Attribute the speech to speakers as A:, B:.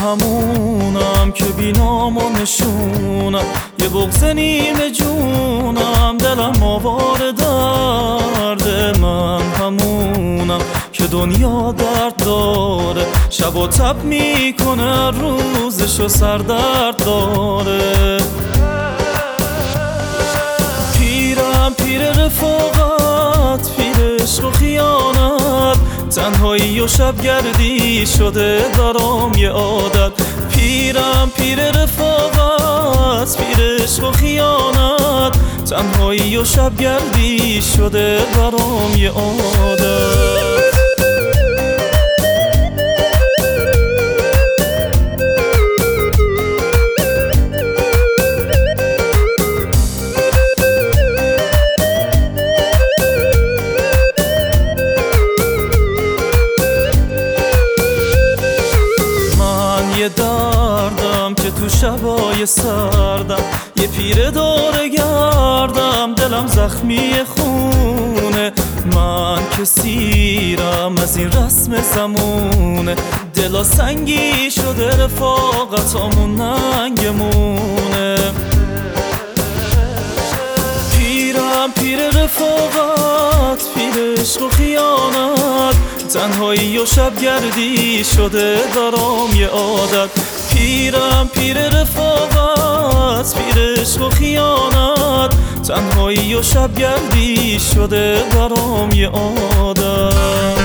A: همونم که بینام و نشونم، یه بغض نیمه جونم، دلم آوار درد. من همونم که دنیا درد داره، شب و تب میکنه، روزشو سردرد داره. پیرم پیر رفاقت، پیر عشق و خیانت، تنهایی و شبگردی شده درام یه عادت. پیرم پیر رفاقت، پیر عشق و خیانت، تنهایی و شبگردی شده درام یه عادت. یه دردم که تو شبای سردم، یه پیر دور گردم، دلم زخمی خونه. من که سیرم از این رسم زمونه، دلا سنگی شده، رفاقتامون ننگمونه. پیرم پیر رفاقت، پیر عشق و خیانت، تنهایی و شبگردی شده درام یه عادت. پیرم پیر رفاقت، پیر عشق و خیانت، تنهایی و شبگردی شده درام یه عادت.